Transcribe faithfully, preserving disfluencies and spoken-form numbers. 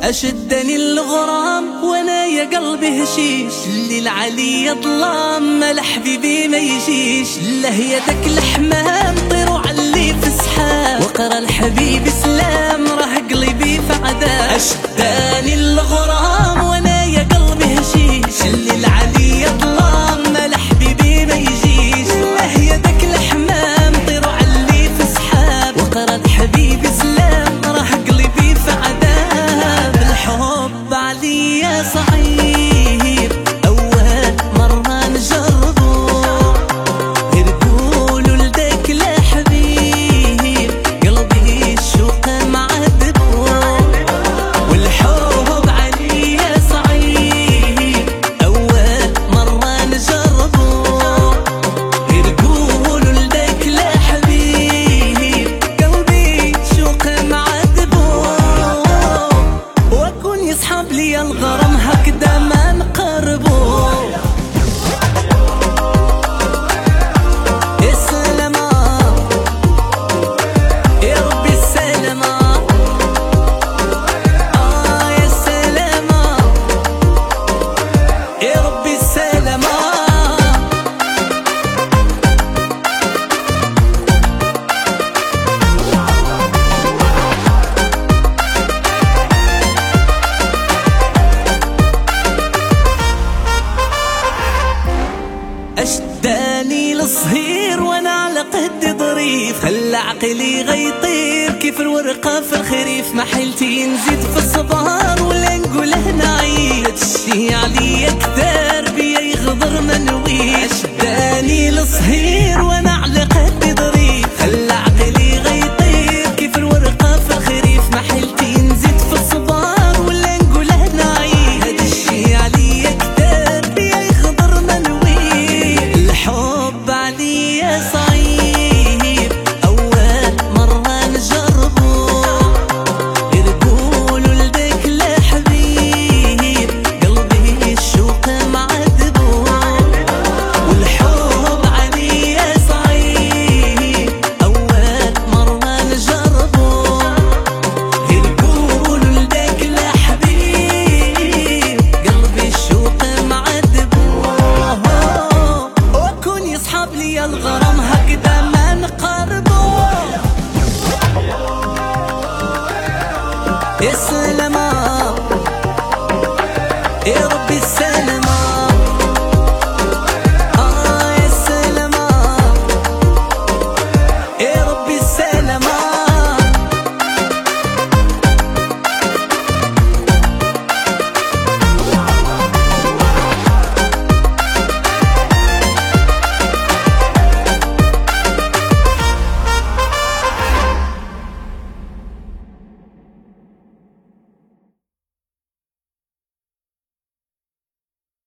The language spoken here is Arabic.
أشدني الغرام وانا يا قلبي هشيش، الليل علي ظلام ما لحبيبي ما يجيش، لهيتك الحمام طيروا علي في سحاب، وقرا الحبيب سلام راه قلبي في عذاب. أشداني الغرام وانا يا قلبي هشيش، الليل علي ظلام ما لحبيبي ما يجيش، لهيتك الحمام طيروا علي في سحاب، وقرا الحبيب سلام راه قلبي في عذاب. الحب عليا صعيب أول مرة نجربه، غير قولوا لداك لا حبيب قلبي الشوق معذبه. والحب عليا صعيب أول مرة نجربه، غير قولوا لداك لا حبيب قلبي الشوق معذبه. وكون يصحاب لي الغرام هكذا ما نقربو. السلامة يا ربي السلامة، آه يا السلامة يا ربي السلامة. أشداني الصهير وانا على قد ظريف، خلى عقلي غيطير كيف الورقة في الخريف، ما حيلتي نزيد في الصبار ولا نقوله نعيد، هادشي عليا كتار بيا يغدر ما نويش. أشداني الصهير وانا على قد ظريف، خلى عقلي غيطير كيف الورقة في الخريف، ما حيلتي نزيد في الصبار ولا نقوله نعيد، هادشي عليا كتار بيا يغدر ما نويش. الحب عليا صعيب أول مرة نجربه، غير قولوا لداك لا حبيب قلبي الشوق معذبه. والحب عليا صعيب أول مرة نجربه، غير قولوا لداك لا حبيب قلبي الشوق معذبه. وكون يصحاب لي الغرام هكذا ما نقربو. السلامة يا رب